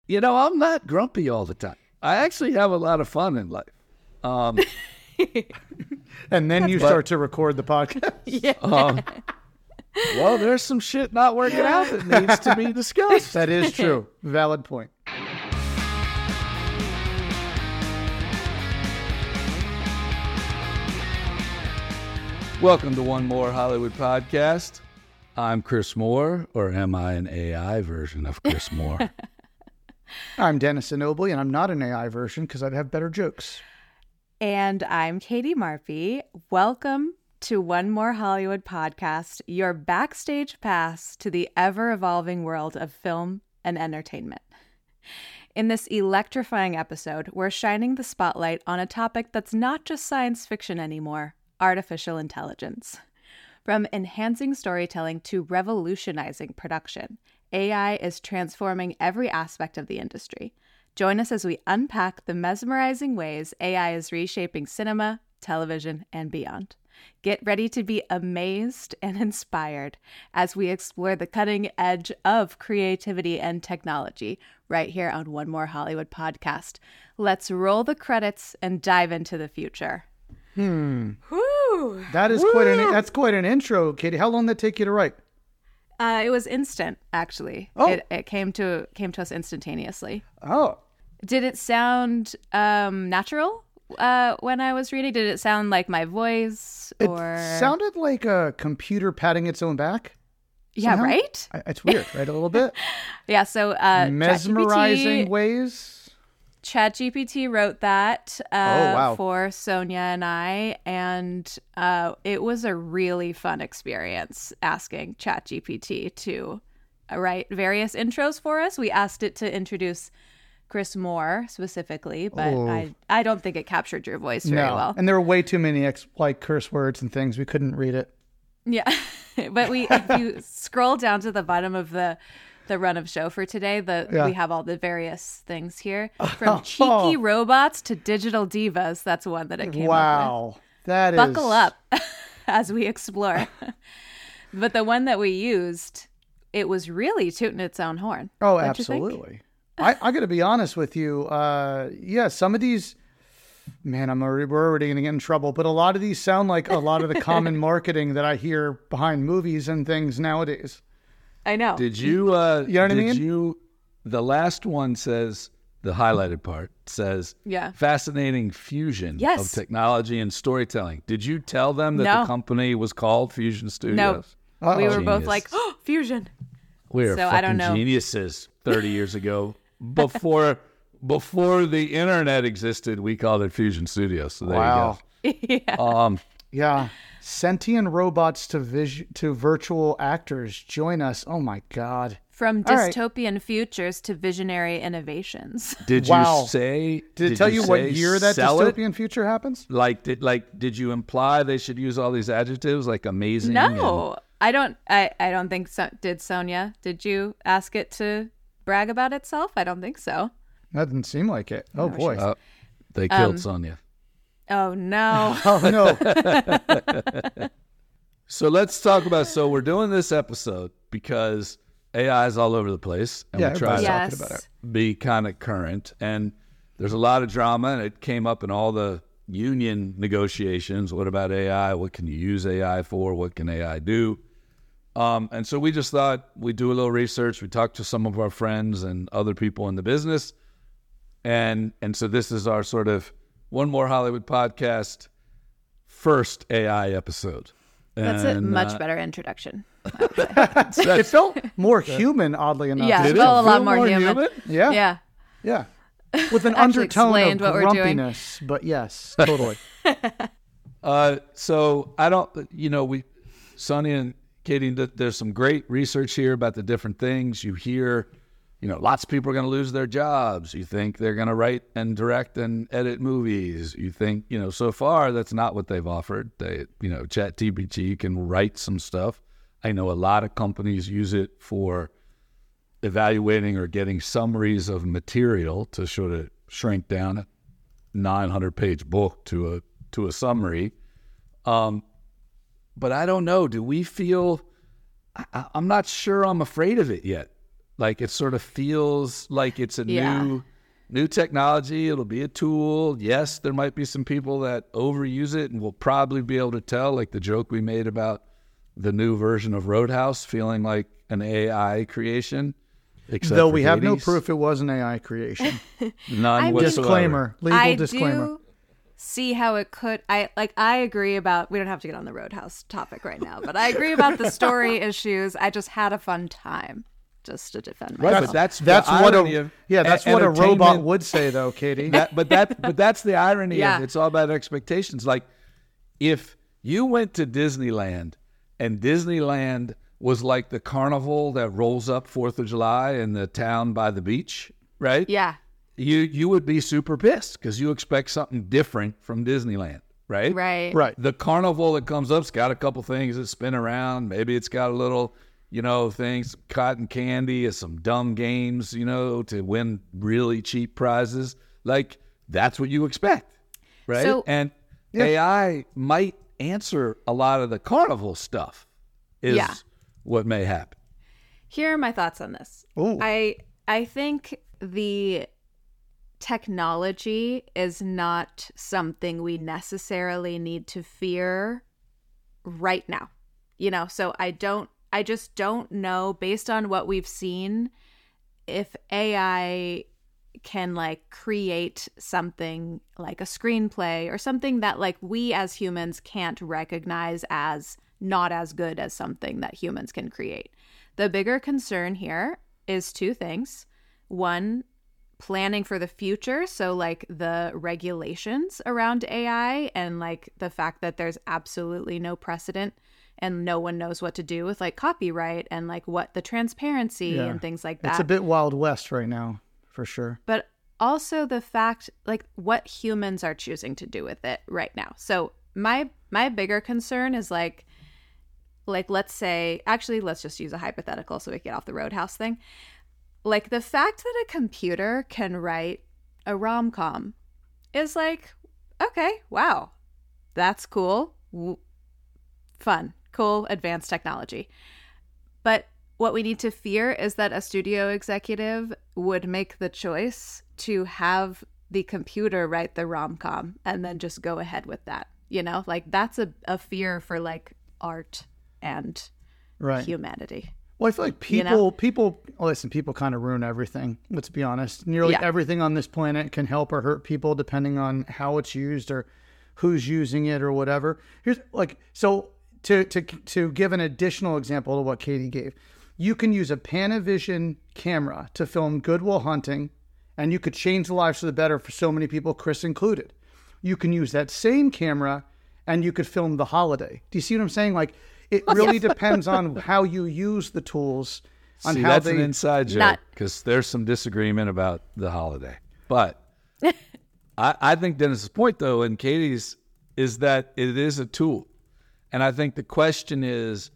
I'm not grumpy all the time. I actually have a lot of fun in life. And then you start to record the podcast. Yeah. Well, there's some shit not working out that needs to be discussed. That is true. Valid point. Welcome to One More Hollywood Podcast. I'm Chris Moore, or am I an AI version of Chris Moore? I'm Dennis Inoble, and I'm not an AI version because I'd have better jokes. And I'm Katie Marpy. Welcome to One More Hollywood Podcast, your backstage pass to the ever-evolving world of film and entertainment. In this electrifying episode, we're shining the spotlight on a topic that's not just science fiction anymore, artificial intelligence. From enhancing storytelling to revolutionizing production, AI is transforming every aspect of the industry. Join us as we unpack the mesmerizing ways AI is reshaping cinema, television, and beyond. Get ready to be amazed and inspired as we explore the cutting edge of creativity and technology right here on One More Hollywood Podcast. Let's roll the credits and dive into the future. Whew. That is quite an intro, Katie. How long did that take you to write? It was instant, actually. Oh. It came to us instantaneously. Oh. Did it sound natural when I was reading? Did it sound like my voice? Or It sounded like a computer patting its own back. Yeah, somehow. right? It's weird, right? A little bit. Yeah, so mesmerizing ways. ChatGPT wrote that wow. for Sonia and I, and it was a really fun experience asking ChatGPT to write various intros for us. We asked it to introduce Chris Moore specifically, but I don't think it captured your voice very well. And there were way too many curse words and things. We couldn't read it. Yeah, but if you scroll down to the bottom of the run of show for today, we have all the various things here. From cheeky robots to digital divas, that's one that it came up with. Wow. Buckle up as we explore. But the one that we used, it was really tooting its own horn. Oh, Don't you think? absolutely. I got to be honest with you. Some of these, man, we're already going to get in trouble, but a lot of these sound like a lot of the common marketing that I hear behind movies and things nowadays. I know. Did you, you know what I mean? The last one says, the highlighted part says, fascinating fusion of technology and storytelling. Did you tell them that the company was called Fusion Studios? No. We were both like, oh, Fusion. We were fucking geniuses 30 years ago. Before the internet existed, we called it Fusion Studios. So there you go. Yeah. Sentient robots to virtual actors. Join us. Oh, my God. From dystopian futures to visionary innovations. Did you say? Did it tell you what year that dystopian future happens? Did you imply they should use all these adjectives like amazing? No, I don't think so. Did Sonia? Did you ask it to brag about itself? I don't think so. That didn't seem like it. Oh boy. They killed Sonia. Oh no. Oh no. So let's talk about, we're doing this episode because AI is all over the place, and we try to talk about it, be kind of current. And there's a lot of drama, and it came up in all the union negotiations. What about AI? What can you use AI for? What can AI do? And so we just thought we'd do a little research. We talked to some of our friends and other people in the business. And so this is our sort of One More Hollywood Podcast first AI episode. That's a much better introduction. It felt more human, oddly enough. Yeah, it felt a lot more human. Yeah. With an undertone of grumpiness, but yes, totally. So I don't, Sonia and Katie, there's some great research here about the different things. You hear, lots of people are going to lose their jobs. You think they're going to write and direct and edit movies. You think, so far that's not what they've offered. ChatGPT can write some stuff. I know a lot of companies use it for evaluating or getting summaries of material to sort of shrink down a 900-page book to a summary. But I don't know. Do we feel? I'm not sure I'm afraid of it yet. Like it sort of feels like it's a new technology. It'll be a tool. Yes, there might be some people that overuse it, and we'll probably be able to tell, like the joke we made about the new version of Roadhouse feeling like an AI creation. Though we have no proof it was an AI creation. None whatsoever. Disclaimer. Legal disclaimer. Do see how it could. I agree about. We don't have to get on the Roadhouse topic right now, but I agree about the story issues. I just had a fun time. Just to defend myself. Right, but that's what a robot would say, though, Katie. But that's the irony of it. It's all about expectations. Like if you went to Disneyland and Disneyland was like the carnival that rolls up 4th of July in the town by the beach, right? Yeah. You would be super pissed because you expect something different from Disneyland, right? Right. The carnival that comes up's got a couple things that spin around. Maybe it's got a little, things, cotton candy, some dumb games, to win really cheap prizes. Like that's what you expect, right? So, and AI might answer a lot of the carnival stuff. Is what may happen. Here are my thoughts on this. Ooh. I think the technology is not something we necessarily need to fear right now. So I just don't know, based on what we've seen, if AI can like create something like a screenplay or something that like we as humans can't recognize as not as good as something that humans can create. The bigger concern here is two things. One, planning for the future. So like the regulations around AI and like the fact that there's absolutely no precedent and no one knows what to do with like copyright and like what the transparency and things like that. It's a bit Wild West right now, for sure. But also the fact like what humans are choosing to do with it right now. So my bigger concern is like let's say, actually, let's just use a hypothetical so we get off the Roadhouse thing. Like the fact that a computer can write a rom-com is like, okay, wow, that's cool. Fun, cool, advanced technology. But what we need to fear is that a studio executive would make the choice to have the computer write the rom-com and then just go ahead with that. Like that's a fear for like art and humanity. Well, I feel like people kind of ruin everything. Let's be honest. Nearly everything on this planet can help or hurt people depending on how it's used or who's using it or whatever. Here's to give an additional example of what Katie gave. You can use a Panavision camera to film Good Will Hunting, and you could change the lives for the better for so many people, Chris included. You can use that same camera and you could film The Holiday. Do you see what I'm saying? Like, it really depends on how you use the tools. That's an inside joke because there's some disagreement about The Holiday. But I think Dennis's point, though, and Katie's, is that it is a tool. And I think the question is,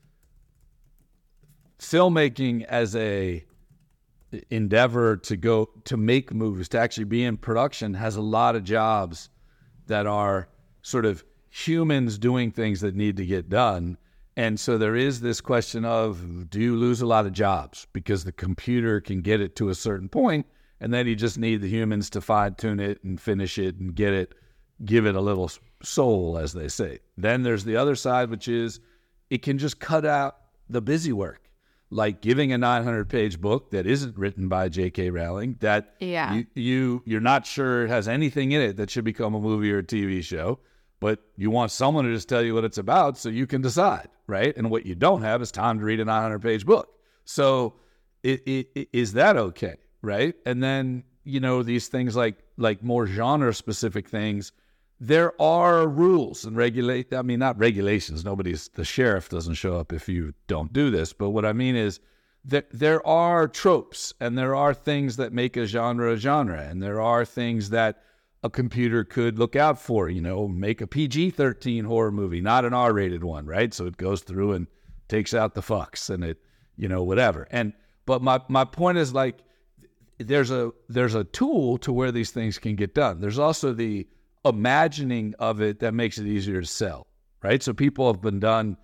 filmmaking as a endeavor to make movies, to actually be in production, has a lot of jobs that are sort of humans doing things that need to get done. And so there is this question of, do you lose a lot of jobs because the computer can get it to a certain point, and then you just need the humans to fine-tune it and finish it and give it a little soul, as they say. Then there's the other side, which is it can just cut out the busy work, like giving a 900-page book that isn't written by J.K. Rowling, that you're not sure it has anything in it that should become a movie or a TV show, but you want someone to just tell you what it's about so you can decide, right? And what you don't have is time to read a 900-page book. So is that okay, right? And then, these things like more genre-specific things, there are rules and not regulations. The sheriff doesn't show up if you don't do this. But what I mean is that there are tropes and there are things that make a genre, and there are things that a computer could look out for, make a PG-13 horror movie, not an R-rated one, right? So it goes through and takes out the fucks and it, whatever. But my point is like, there's a tool to where these things can get done. There's also the imagining of it that makes it easier to sell, right? So people have been done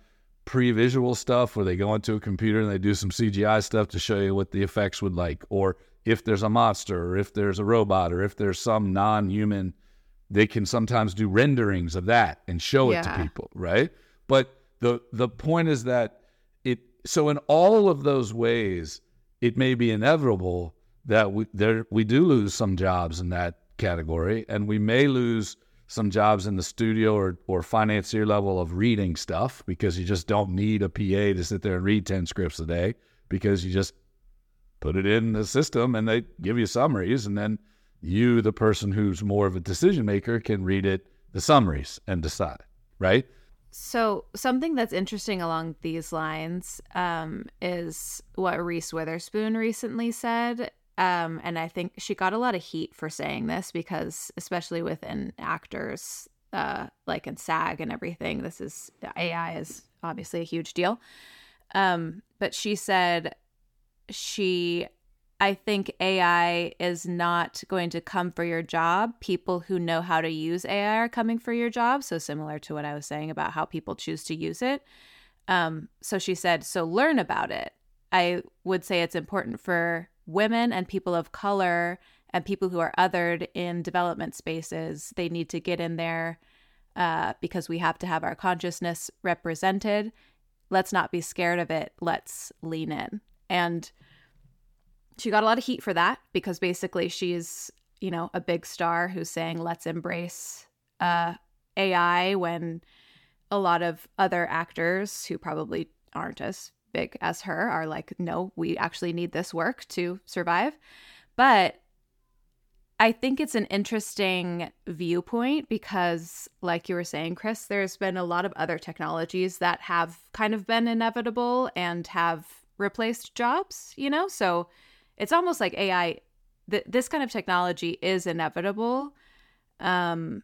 pre-visual stuff where they go into a computer and they do some CGI stuff to show you what the effects would like, or if there's a monster, or if there's a robot, or if there's some non-human, they can sometimes do renderings of that and show it to people, right? But the point is that so in all of those ways, it may be inevitable that we do lose some jobs in that category, and we may lose some jobs in the studio or financier level of reading stuff, because you just don't need a PA to sit there and read 10 scripts a day, because you just put it in the system and they give you summaries, and then you, the person who's more of a decision maker, can read the summaries and decide, right? So something that's interesting along these lines is what Reese Witherspoon recently said. And I think she got a lot of heat for saying this, because especially within actors, like in SAG and everything, AI is obviously a huge deal. But she said I think AI is not going to come for your job. People who know how to use AI are coming for your job. So similar to what I was saying about how people choose to use it. So she said, so learn about it. I would say it's important for women and people of color and people who are othered in development spaces. They need to get in there because we have to have our consciousness represented. Let's not be scared of it. Let's lean in. And she got a lot of heat for that, because basically she's, a big star who's saying, let's embrace AI, when a lot of other actors who probably aren't as big as her are like, no, we actually need this work to survive. But I think it's an interesting viewpoint, because like you were saying, Chris, there's been a lot of other technologies that have kind of been inevitable and have replaced jobs, so it's almost like AI, this kind of technology is inevitable. And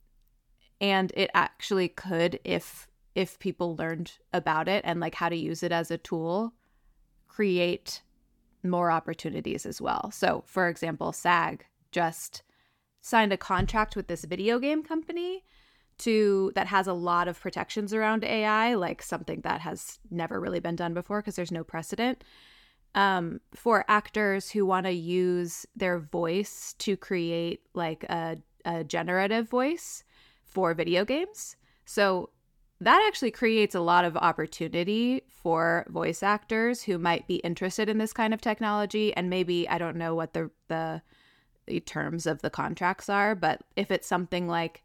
it actually could, if people learned about it and like how to use it as a tool, create more opportunities as well. So for example, SAG just signed a contract with this video game company that has a lot of protections around AI, like something that has never really been done before because there's no precedent. For actors who want to use their voice to create like a generative voice for video games. So that actually creates a lot of opportunity for voice actors who might be interested in this kind of technology. And maybe, I don't know what the terms of the contracts are, but if it's something like,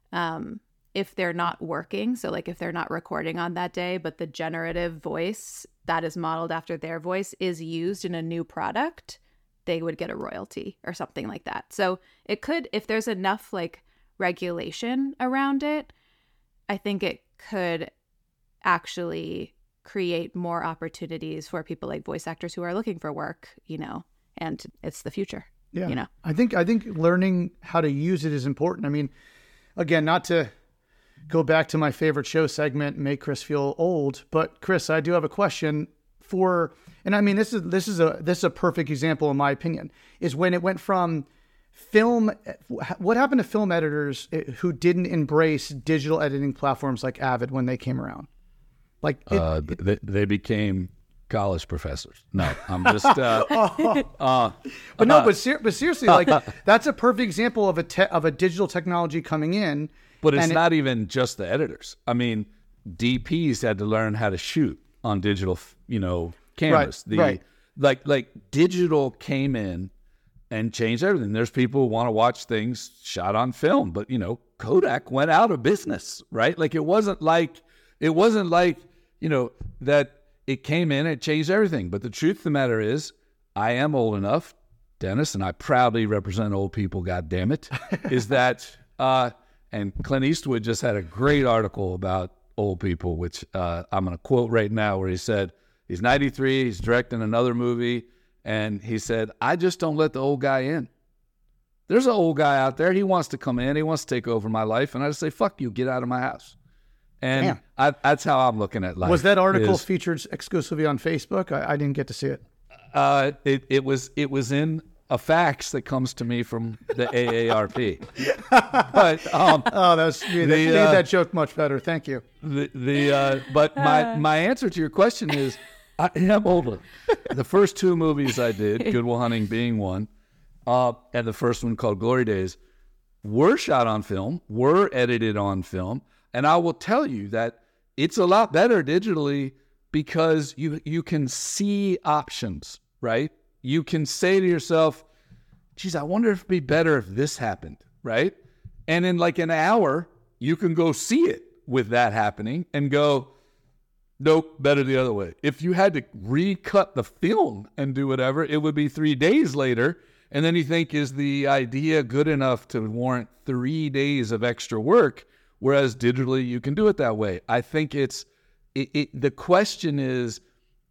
if they're not working, so like if they're not recording on that day, but the generative voice that is modeled after their voice is used in a new product, they would get a royalty or something like that. So it could, if there's enough like regulation around it, I think it could actually create more opportunities for people like voice actors who are looking for work, and it's the future. Yeah. I think learning how to use it is important. I mean, again, not to go back to my favorite show segment, make Chris feel old, but Chris, I do have a question and I mean, this is a perfect example in my opinion, is when it went from film, what happened to film editors who didn't embrace digital editing platforms like Avid when they came around? Like they became college professors. No, I'm just. But seriously, like that's a perfect example of a digital technology coming in. But it's not even just the editors. I mean, DPs had to learn how to shoot on digital, cameras. Right. Like digital came in and changed everything. There's people who want to watch things shot on film, but Kodak went out of business, right? Like it wasn't like that it came in, it changed everything. But the truth of the matter is, I am old enough, Dennis, and I proudly represent old people, God damn it, is that and Clint Eastwood just had a great article about old people, which I'm going to quote right now, where he said, he's 93, he's directing another movie, and he said, I just don't let the old guy in. There's an old guy out there, he wants to come in, he wants to take over my life, and I just say, fuck you, get out of my house. And that's how I'm looking at life. Was that article featured exclusively on Facebook? I didn't get to see it. It was in a fax that comes to me from the AARP. But you made that joke much better. Thank you. But my answer to your question is, I am older. The first two movies I did, Good Will Hunting being one, and the first one called Glory Days, were shot on film, were edited on film, and I will tell you that it's a lot better digitally because you can see options, right? You can say to yourself, geez, I wonder if it'd be better if this happened, right? And in like an hour, you can go see it with that happening and go, nope, better the other way. If you had to recut the film and do whatever, it would be 3 days later. And then you think, is the idea good enough to warrant 3 days of extra work? Whereas digitally, you can do it that way. I think the question is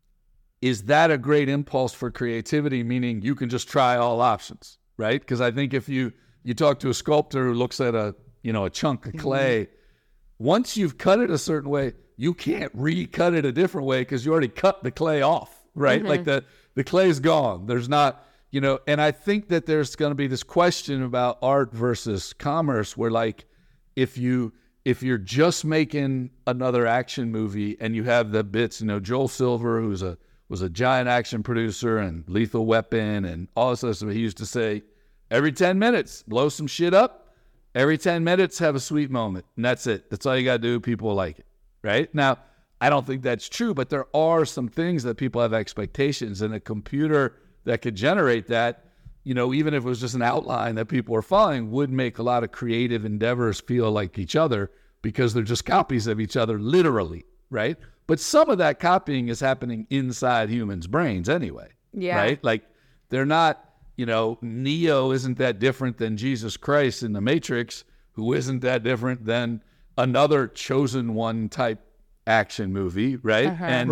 that a great impulse for creativity, meaning you can just try all options, right? Because I think if you talk to a sculptor who looks at a chunk of clay, once you've cut it a certain way, you can't recut it a different way because you already cut the clay off, right? Like the clay's gone. There's not, and I think that there's going to be this question about art versus commerce where like if you're just making another action movie and you have the bits, Joel Silver, who was a giant action producer and Lethal Weapon and all this other stuff, he used to say, every 10 minutes, blow some shit up. Every 10 minutes, have a sweet moment. And that's it. That's all you got to do. People will like it. Right? Now, I don't think that's true, but there are some things that people have expectations, and a computer that could generate that, even if it was just an outline that people are following, would make a lot of creative endeavors feel like each other because they're just copies of each other, literally, right? But some of that copying is happening inside humans' brains anyway, right? Like they're not, Neo isn't that different than Jesus Christ in the Matrix, who isn't that different than another chosen one type action movie, right? And,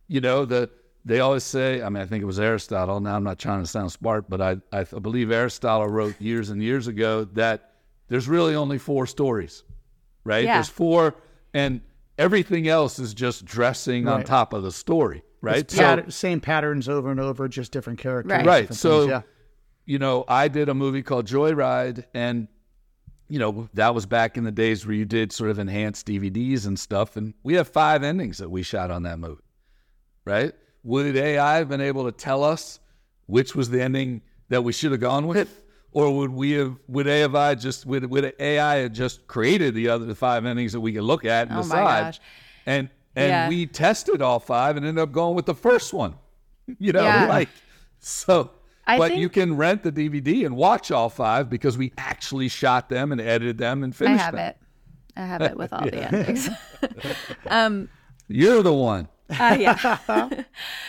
they always say, I think it was Aristotle. Now, I'm not trying to sound smart, but I believe Aristotle wrote years and years ago that there's really only 4 stories, right? Yeah. There's 4, and everything else is just dressing on top of the story, right? Same patterns over and over, just different characters. Right. So, I did a movie called Joyride, and that was back in the days where you did sort of enhanced DVDs and stuff. And we have 5 endings that we shot on that movie, right? Would AI have been able to tell us which was the ending that we should have gone with? Or would AI have just created the 5 endings that we could look at and decide? My gosh. And we tested all 5 and ended up going with the first one, so. But you can rent the DVD and watch all 5 because we actually shot them and edited them and finished them. I have it with all the endings. You're the one. That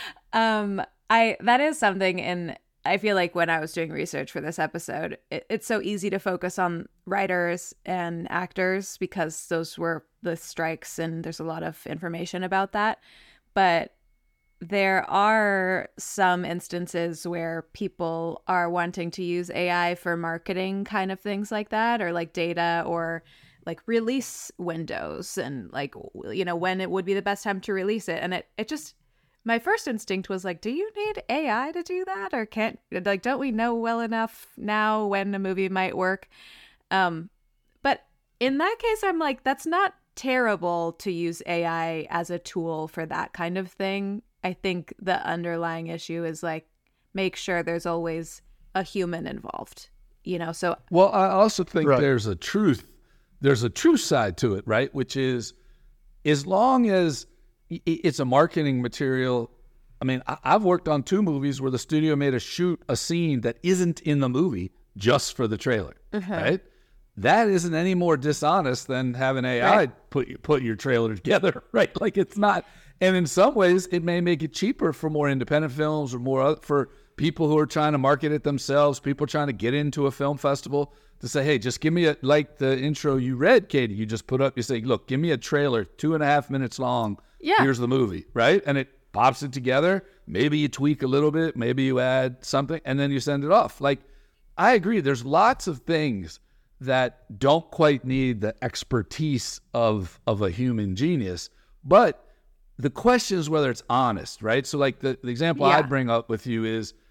is something, and I feel like when I was doing research for this episode, it's so easy to focus on writers and actors because those were the strikes and there's a lot of information about that. But there are some instances where people are wanting to use AI for marketing kind of things like that, or like data or like release windows and like, when it would be the best time to release it. And it just, my first instinct was like, do you need AI to do that? Or don't we know well enough now when a movie might work? But in that case, I'm like, that's not terrible to use AI as a tool for that kind of thing. I think the underlying issue is like, make sure there's always a human involved, so. Well, I also think there's a truth side to it, right? Which is, as long as it's a marketing material. I've worked on 2 movies where the studio made shoot a scene that isn't in the movie just for the trailer, right? That isn't any more dishonest than having AI put your trailer together, right? Like it's not. And in some ways, it may make it cheaper for more independent films or more for people who are trying to market it themselves, people trying to get into a film festival to say, hey, just give me like the intro you read, Katie, you just put up, you say, look, give me a trailer 2.5 minutes long. Yeah. Here's the movie, right? And it pops it together. Maybe you tweak a little bit, maybe you add something, and then you send it off. Like, I agree. There's lots of things that don't quite need the expertise of a human genius, but the question is whether it's honest, right? So like the example I'd bring up with you is,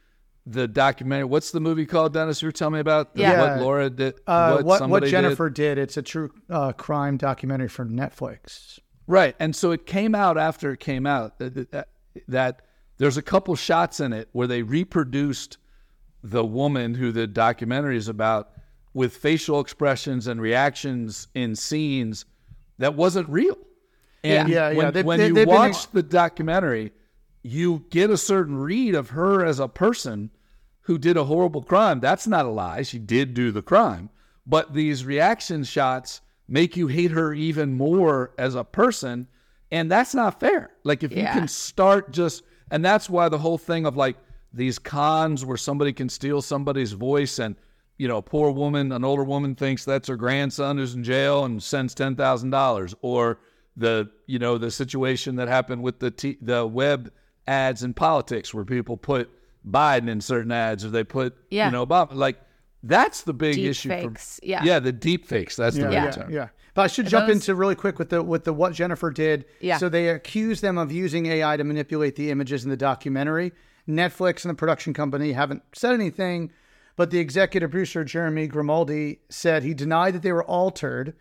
the documentary. What's the movie called, Dennis? You were telling me about Yeah. what Laura did. What Jennifer did. It's a true crime documentary for Netflix. Right. And so it came out after it came out that there's a couple shots in it where they reproduced the woman who the documentary is about with facial expressions and reactions in scenes that wasn't real. And when you watch the documentary, you get a certain read of her as a person who did a horrible crime. That's not a lie. She did do the crime. But these reaction shots make you hate her even more as a person. And that's not fair. Like if you can start just, and that's why the whole thing of like these cons where somebody can steal somebody's voice and, you know, a poor woman, an older woman thinks that's her grandson who's in jail and sends $10,000, or the situation that happened with the web ads in politics where people put Biden in certain ads, or they put Obama. Like that's the big deep issue. Fakes. The deep fakes. That's the right term. Yeah. But I should jump into really quick with the what Jennifer did. Yeah. So they accused them of using AI to manipulate the images in the documentary. Netflix and the production company haven't said anything, but the executive producer Jeremy Grimaldi said he denied that they were altered.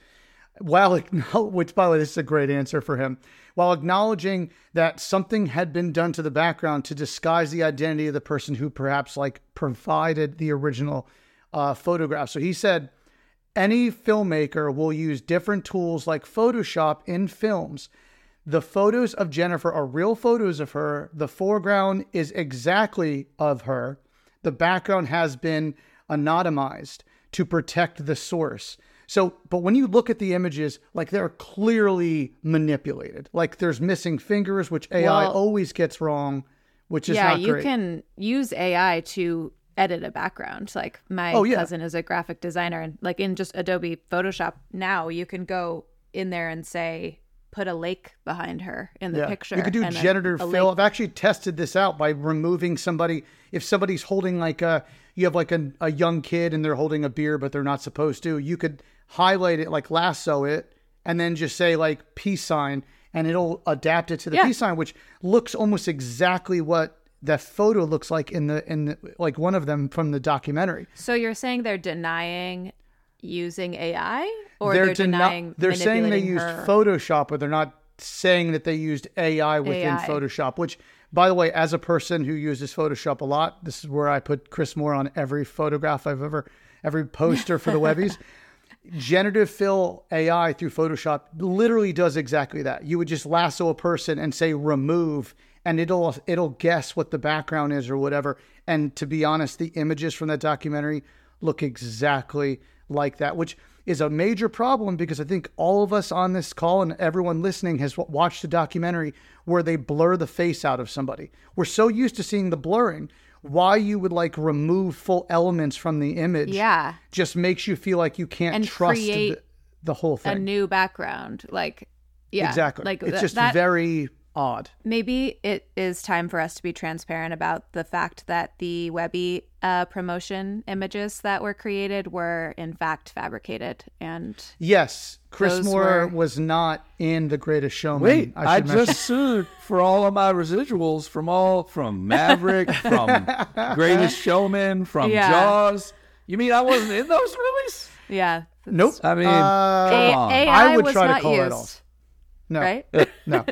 Which, by the way, this is a great answer for him. While acknowledging that something had been done to the background to disguise the identity of the person who perhaps provided the original photograph. So he said, any filmmaker will use different tools like Photoshop in films. The photos of Jennifer are real photos of her. The foreground is exactly of her. The background has been anonymized to protect the source. So, but when you look at the images, they're clearly manipulated. There's missing fingers, which AI always gets wrong, which is not great. Yeah, you can use AI to edit a background. My cousin is a graphic designer, and in just Adobe Photoshop now, you can go in there and say, put a lake behind her in the picture. You could do generative fill. I've actually tested this out by removing somebody. If somebody's holding you have a young kid and they're holding a beer, but they're not supposed to, you could highlight it, lasso it, and then just say peace sign, and it'll adapt it to the peace sign, which looks almost exactly what the photo looks like in the one of them from the documentary. So you're saying they're denying using AI, or they're denying they're saying they used her? Photoshop, but they're not saying that they used AI within Photoshop, which, by the way, as a person who uses Photoshop a lot, this is where I put Chris Moore on every photograph every poster for the Webbies. Generative fill AI through Photoshop literally does exactly that. You would just lasso a person and say remove, and it'll guess what the background is or whatever. And to be honest, the images from that documentary look exactly like that, which is a major problem because I think all of us on this call and everyone listening has watched a documentary where they blur the face out of somebody. We're so used to seeing the blurring. Why you would remove full elements from the image just makes you feel like you can't trust the whole thing. A new background. Exactly. It's just very odd. Maybe it is time for us to be transparent about the fact that the Webby promotion images that were created were in fact fabricated. And yes, Chris Moore was not in The Greatest Showman. Wait, I just sued for all of my residuals from Maverick, from Greatest Showman, from Jaws. You mean I wasn't in those movies? Yeah. Nope. I mean, come on. AI I would was try not to call used, that off. No. Right? No.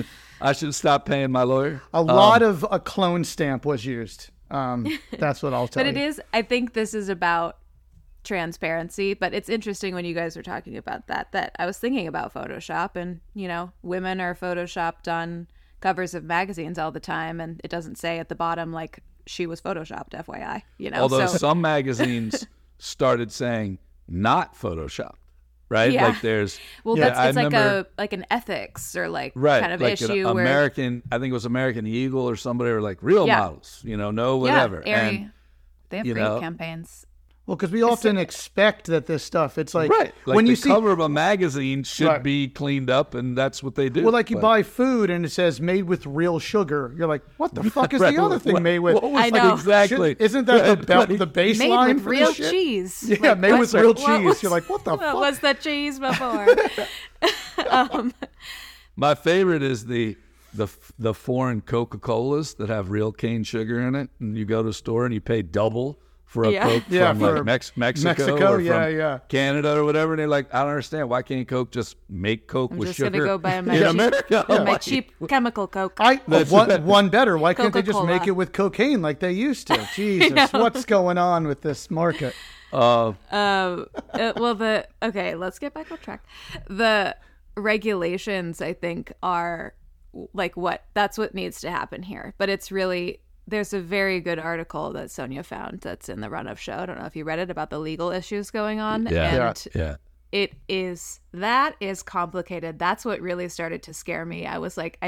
I should stop paying my lawyer. A lot of a clone stamp was used. That's what I'll tell you. But it is, I think this is about transparency, but it's interesting when you guys were talking about that I was thinking about Photoshop, and, women are Photoshopped on covers of magazines all the time, and it doesn't say at the bottom, she was Photoshopped, FYI, Although some magazines started saying not Photoshopped. Right? Yeah. There's... Well, it's an ethics or kind of issue where... I think it was American Eagle or somebody, or real models, no whatever. Yeah, and, they have great campaigns. Well, because we often expect that this stuff, it's when you see cover of a magazine should be cleaned up, and that's what they do. Well, you buy food and it says made with real sugar. You're like, what the fuck is the other thing made with? I know. Exactly. Isn't that the baseline made with for real this shit? cheese? Yeah, made with real cheese. You're like, what the fuck? What was that cheese before? My favorite is the foreign Coca-Colas that have real cane sugar in it, and you go to a store and you pay double for a Coke from like Mexico or from Canada or whatever, and they're like, I don't understand. Why can't Coke just make Coke with sugar? I'm just going to go buy my cheap chemical Coke. One better. Why can't they just make it with cocaine like they used to? Jesus, what's going on with this market? Let's get back on track. The regulations, I think, are like that's what needs to happen here. But it's really... There's a very good article that Sonia found that's in the run-up show. I don't know if you read it, about the legal issues going on. It is complicated. That's what really started to scare me. I was like, I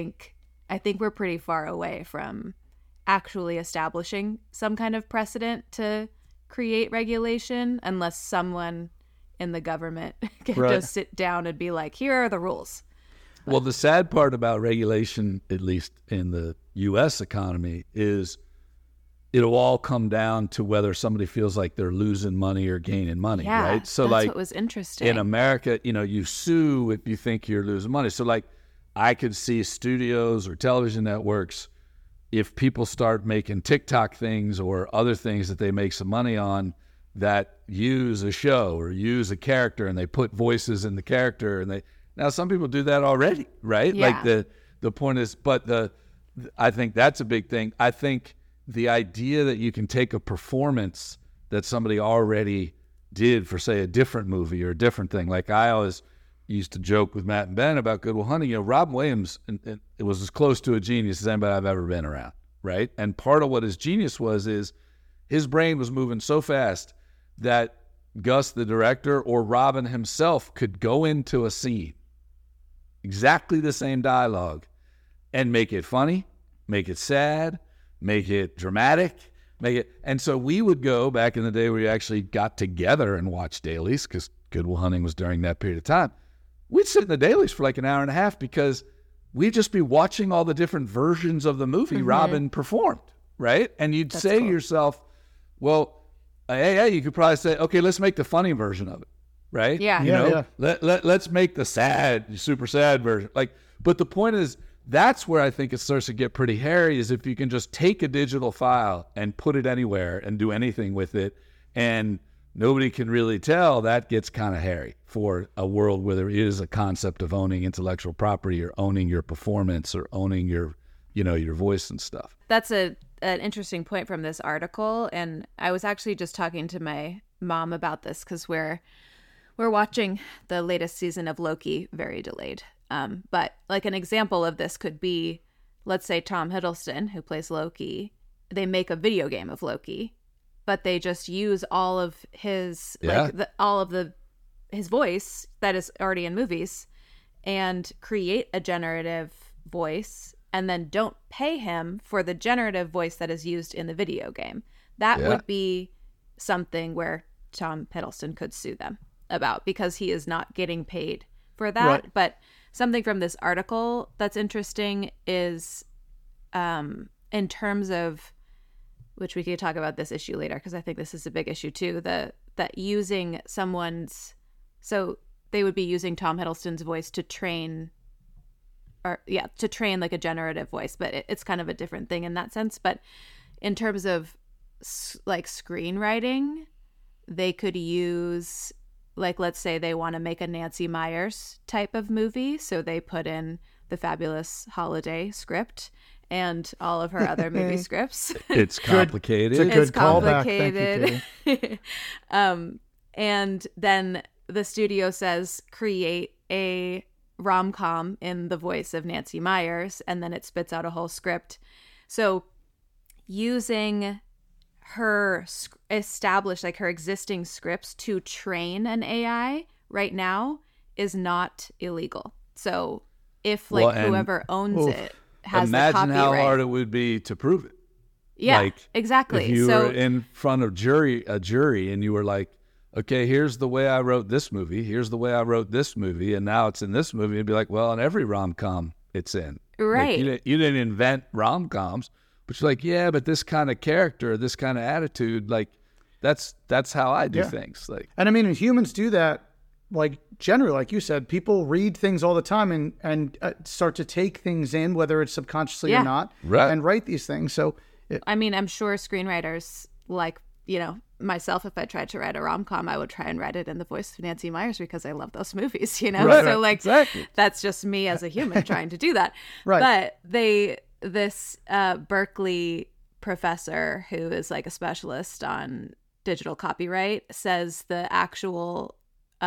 think we're pretty far away from actually establishing some kind of precedent to create regulation, unless someone in the government can just sit down and be like, here are the rules. Well, the sad part about regulation, at least in the U.S. economy, is it'll all come down to whether somebody feels like they're losing money or gaining money, right? So, that's what was interesting. In America, you sue if you think you're losing money. So, like, I could see studios or television networks, if people start making TikTok things or other things that they make some money on that use a show or use a character, and they put voices in the character, and now some people do that already, right? Yeah. Like the point is, but I think that's a big thing. I think the idea that you can take a performance that somebody already did for, say, a different movie or a different thing. Like I always used to joke with Matt and Ben about Good Will Hunting. Robin Williams, and it was as close to a genius as anybody I've ever been around, right? And part of what his genius is his brain was moving so fast that Gus, the director, or Robin himself could go into a scene, exactly the same dialogue, and make it funny, make it sad, make it dramatic, and so we would go back in the day where we actually got together and watched dailies, because Good Will Hunting was during that period of time. We'd sit in the dailies for like an hour and a half because we'd just be watching all the different versions of the movie Robin performed, right? And you'd say to yourself, well, you could probably say, okay, let's make the funny version of it. Right? Yeah. Let's make the sad, super sad version. But the point is, that's where I think it starts to get pretty hairy, is if you can just take a digital file and put it anywhere and do anything with it, and nobody can really tell, that gets kind of hairy for a world where there is a concept of owning intellectual property or owning your performance or owning your voice and stuff. That's an interesting point from this article. And I was actually just talking to my mom about this because we're watching the latest season of Loki, very delayed. But like an example of this could be, let's say Tom Hiddleston, who plays Loki, they make a video game of Loki, but they just use all of his his voice that is already in movies and create a generative voice, and then don't pay him for the generative voice that is used in the video game. That would be something where Tom Hiddleston could sue them about, because he is not getting paid for that. Right. But something from this article that's interesting is in terms of, which we could talk about this issue later, because I think this is a big issue too, that using someone's, so they would be using Tom Hiddleston's voice to train like a generative voice, but it's kind of a different thing in that sense. But in terms of like screenwriting, they could use, like, let's say they want to make a Nancy Meyers type of movie, so they put in the Fabulous Holiday script and all of her other movie scripts. It's complicated. It's complicated. And then the studio says, create a rom-com in the voice of Nancy Meyers, and then it spits out a whole script. So using her established, like her existing scripts to train an AI right now is not illegal. So if whoever owns it has the copyright. Imagine how hard it would be to prove it. Yeah, exactly. If you were in front of a jury and you were like, okay, here's the way I wrote this movie, here's the way I wrote this movie, and now it's in this movie, it'd be like, well, in every rom-com it's in. Right. Like, you didn't invent rom-coms, but you're like, yeah, but this kind of character, this kind of attitude, like that's how I do things. Like, and I mean, humans do that like generally, like you said, people read things all the time and start to take things in, whether it's subconsciously or not, and write these things. So, I mean, I'm sure screenwriters like, myself, if I tried to write a rom-com, I would try and write it in the voice of Nancy Meyers because I love those movies, So like, that's just me as a human trying to do that. But this Berkeley professor who is like a specialist on digital copyright says the actual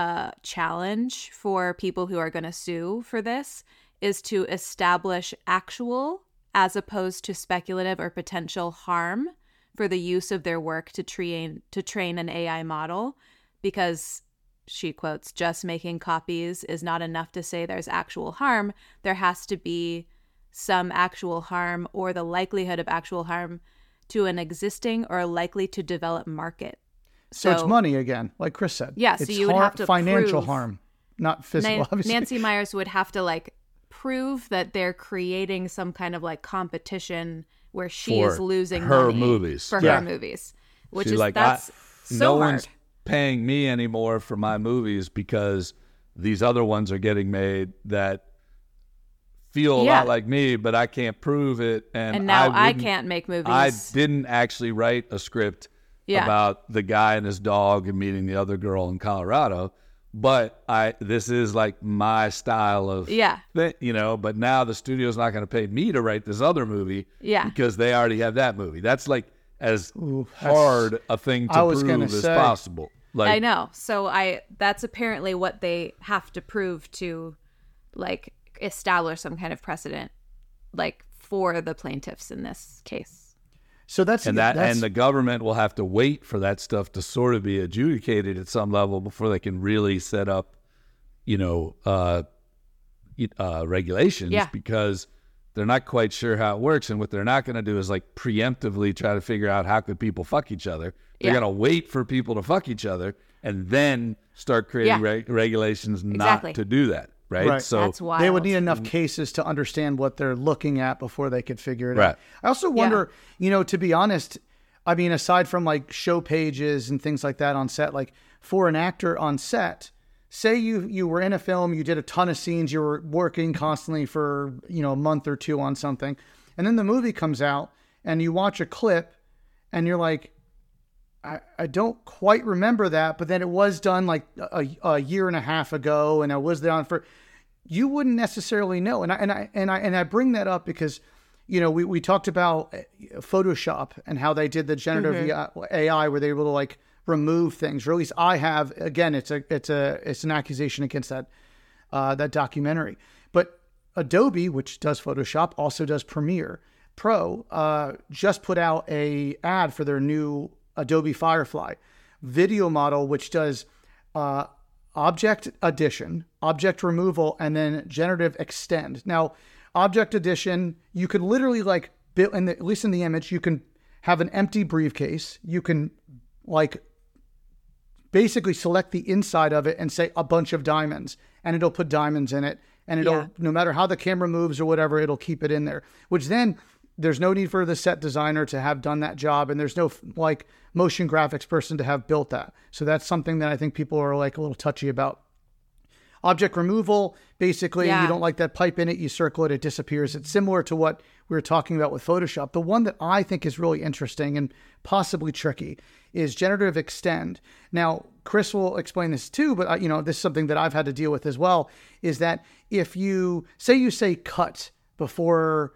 challenge for people who are going to sue for this is to establish actual as opposed to speculative or potential harm for the use of their work to train an AI model, because she quotes, just making copies is not enough to say there's actual harm. There has to be some actual harm or the likelihood of actual harm to an existing or likely to develop market. So it's money again, like Chris said. Yeah, so you would have to financial harm, not physical. Obviously. Nancy Meyers would have to like prove that they're creating some kind of like competition where she is losing her money movies for her movies, which She's is like, that's so no hard. one's paying me anymore for my movies because these other ones are getting made that feel a lot like me, but I can't prove it. And now I can't make movies. I didn't actually write a script about the guy and his dog and meeting the other girl in Colorado. But this is like my style of but now the studio's not going to pay me to write this other movie because they already have that movie. That's like as hard a thing to prove as possible. Like, I know. So that's apparently what they have to prove to like establish some kind of precedent like for the plaintiffs in this case. So and the government will have to wait for that stuff to sort of be adjudicated at some level before they can really set up, regulations because they're not quite sure how it works. And what they're not going to do is like preemptively try to figure out how could people fuck each other. They're going to wait for people to fuck each other and then start creating regulations not to do that. Right. So that's wild. They would need enough cases to understand what they're looking at before they could figure it out. I also wonder, to be honest, I mean, aside from like show pages and things like that on set, like for an actor on set, say you were in a film, you did a ton of scenes, you were working constantly for, a month or two on something. And then the movie comes out and you watch a clip and you're like, I don't quite remember that, but then it was done like a year and a half ago, and I was there you wouldn't necessarily know. And I bring that up because, we talked about Photoshop and how they did the generative AI where they were able to like remove things. Or at least I have. Again, it's an accusation against that documentary. But Adobe, which does Photoshop, also does Premiere Pro. Just put out a ad for their new Adobe Firefly video model, which does object addition, object removal, and then generative extend. Now, object addition, you could literally like build, at least in the image, you can have an empty briefcase. You can like basically select the inside of it and say a bunch of diamonds, and it'll put diamonds in it. And it'll, no matter how the camera moves or whatever, it'll keep it in there, which then there's no need for the set designer to have done that job. And there's no like motion graphics person to have built that. So that's something that I think people are like a little touchy about. Object removal, basically, you don't like that pipe in it, you circle it, it disappears. It's similar to what we were talking about with Photoshop. The one that I think is really interesting and possibly tricky is generative extend. Now, Chris will explain this too, but this is something that I've had to deal with as well, is that if you say cut before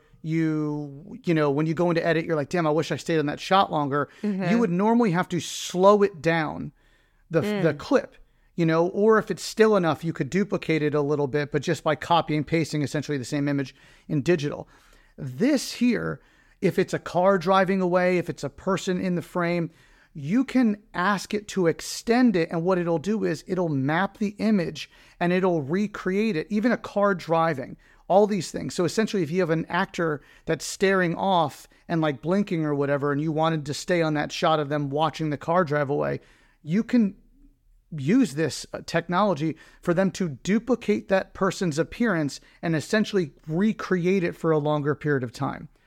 when you go into edit, you're like, damn, I wish I stayed on that shot longer. You would normally have to slow it down, the clip, or if it's still enough, you could duplicate it a little bit, but just by copying and pasting essentially the same image in digital. This here, if it's a car driving away, if it's a person in the frame, you can ask it to extend it. And what it'll do is it'll map the image and it'll recreate it, even a car driving. All these things. So essentially, if you have an actor that's staring off and like blinking or whatever, and you wanted to stay on that shot of them watching the car drive away, you can use this technology for them to duplicate that person's appearance and essentially recreate it for a longer period of time.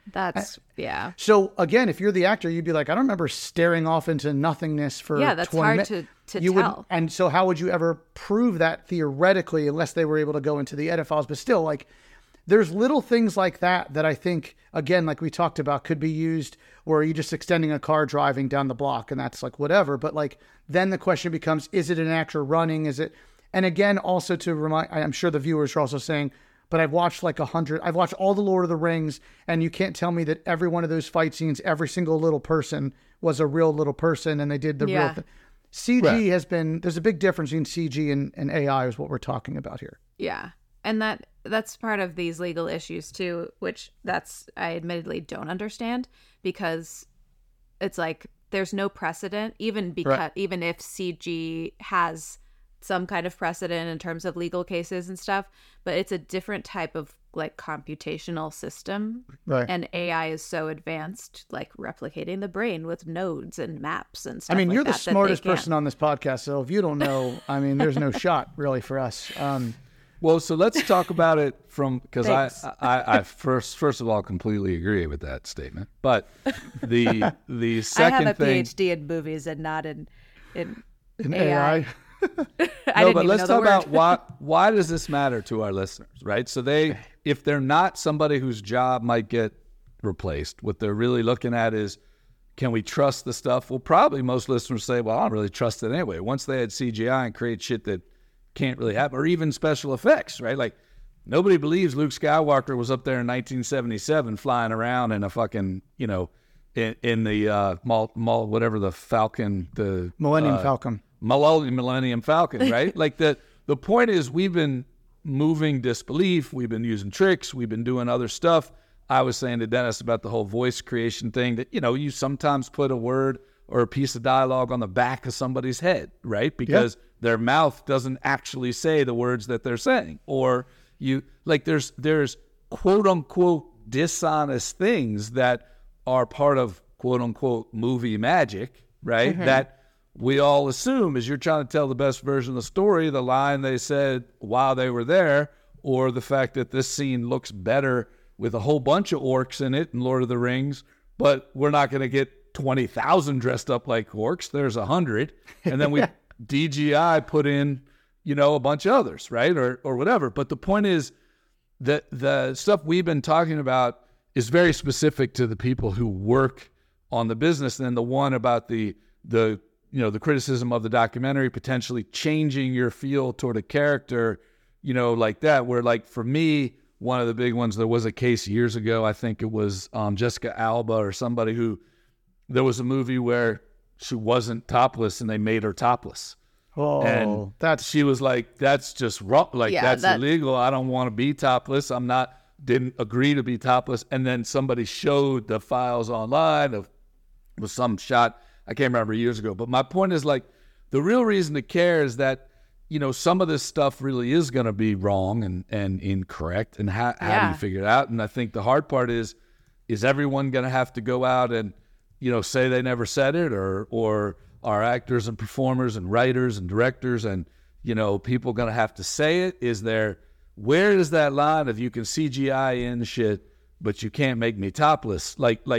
That's, yeah. So again, if you're the actor, you'd be like, I don't remember staring off into nothingness for 20 minutes. Yeah, that's hard to tell. And so how would you ever prove that theoretically, unless they were able to go into the edit files? But still, like, there's little things like that I think, again, like we talked about, could be used, or are you just extending a car driving down the block and that's like whatever. But like, then the question becomes, is it an actor running? Is it? And again, also to remind, I'm sure the viewers are also saying, but I've watched like 100, I've watched all the Lord of the Rings, and you can't tell me that every one of those fight scenes, every single little person was a real little person and they did the real thing. CG has been, there's a big difference between CG and AI is what we're talking about here. Yeah. And that's part of these legal issues too, which I admittedly don't understand, because it's like there's no precedent, even if CG has some kind of precedent in terms of legal cases and stuff, but it's a different type of like computational system. Right. And AI is so advanced, like replicating the brain with nodes and maps and stuff. I mean, like you're the that smartest person on this podcast, so if you don't know, I mean, there's no shot really for us. Well, so let's talk about it from, because I first of all completely agree with that statement. But the second I have a thing, PhD in movies and not in AI. No, but let's talk about why does this matter to our listeners, right? So if they're not somebody whose job might get replaced, what they're really looking at is, can we trust the stuff? Well, probably most listeners say, well, I don't really trust it anyway. Once they had CGI and create shit that can't really happen, or even special effects, right? Like, nobody believes Luke Skywalker was up there in 1977 flying around in a fucking, in the whatever the Falcon, the Millennium Falcon. Millennium Falcon, right? Like the point is, we've been moving disbelief, we've been using tricks, we've been doing other stuff. I was saying to Dennis about the whole voice creation thing that, you sometimes put a word or a piece of dialogue on the back of somebody's head, right? Because their mouth doesn't actually say the words that they're saying. Or there's quote unquote dishonest things that are part of quote unquote movie magic, right? Mm-hmm. That we all assume is you're trying to tell the best version of the story, the line they said while they were there, or the fact that this scene looks better with a whole bunch of orcs in it in Lord of the Rings, but we're not going to get 20,000 dressed up like orcs. There's 100. And then we DGI put in, a bunch of others, right? Or whatever. But the point is that the stuff we've been talking about is very specific to the people who work on the business. And then the one about the criticism of the documentary potentially changing your feel toward a character, like that, where like for me, one of the big ones, there was a case years ago, I think it was Jessica Alba or somebody who, there was a movie where she wasn't topless and they made her topless. Oh, and she was like, that's just wrong. Like, that's illegal. I don't want to be topless. Didn't agree to be topless. And then somebody showed the files online of some shot, I can't remember, years ago. But my point is, like, the real reason to care is that, some of this stuff really is going to be wrong and incorrect. And how do you figure it out? And I think the hard part is everyone going to have to go out and, say they never said it, or are actors and performers and writers and directors and, people going to have to say it? Where is that line of you can CGI in shit, but you can't make me topless?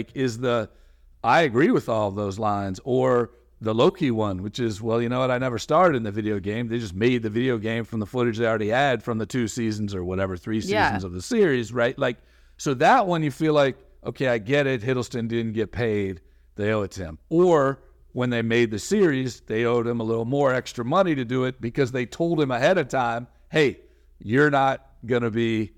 I agree with all of those lines. Or the Loki one, which is, well, you know what? I never started in the video game. They just made the video game from the footage they already had from the 2 seasons or whatever, 3 seasons of the series, right? Like, so that one you feel like, okay, I get it. Hiddleston didn't get paid. They owe it to him. Or when they made the series, they owed him a little more extra money to do it because they told him ahead of time, hey, you're not going to be,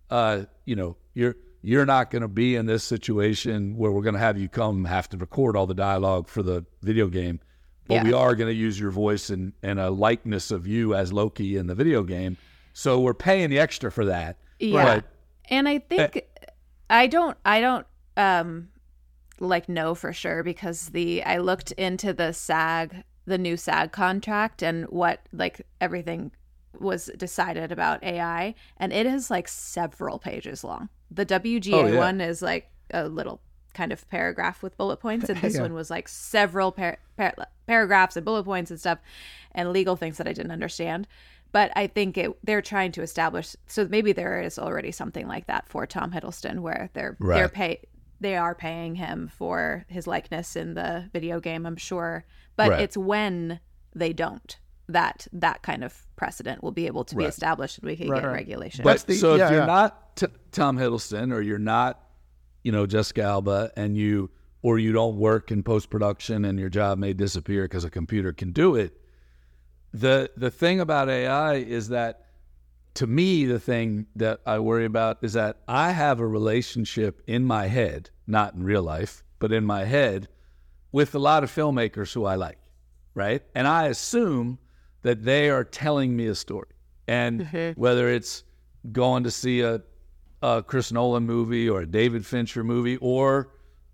you're not going to be in this situation where we're going to have you have to record all the dialogue for the video game. But we are going to use your voice and a likeness of you as Loki in the video game. So we're paying the extra for that. Yeah. But, and I think I don't know for sure, because I looked into the new SAG contract and what everything was decided about AI, and it is several pages long. The WGA one is a little kind of paragraph with bullet points, and this one was several paragraphs and bullet points and stuff, and legal things that I didn't understand. But I think they're trying to establish, so maybe there is already something like that for Tom Hiddleston, where they are paying him for his likeness in the video game, I'm sure. But it's when they don't that kind of precedent will be able to be established and we can get regulation. But if you're not Tom Hiddleston, or you're not, Jessica Alba, or you don't work in post-production and your job may disappear because a computer can do it, the thing about AI is that, to me, the thing that I worry about is that I have a relationship in my head, not in real life, but in my head, with a lot of filmmakers who I like, right? And I assume that they are telling me a story. And whether it's going to see a Chris Nolan movie or a David Fincher movie or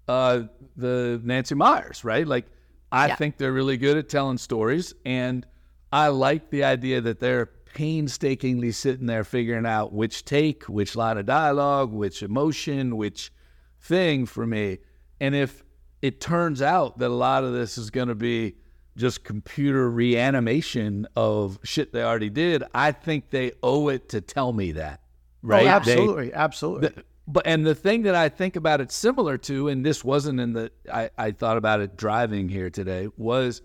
the Nancy Meyers, right? Like, I think they're really good at telling stories, and I like the idea that they're painstakingly sitting there figuring out which take, which line of dialogue, which emotion, which thing for me. And if it turns out that a lot of this is going to be just computer reanimation of shit they already did, I think they owe it to tell me that, right? Oh, absolutely. And the thing that I think about it similar to, and this wasn't I thought about it driving here today, was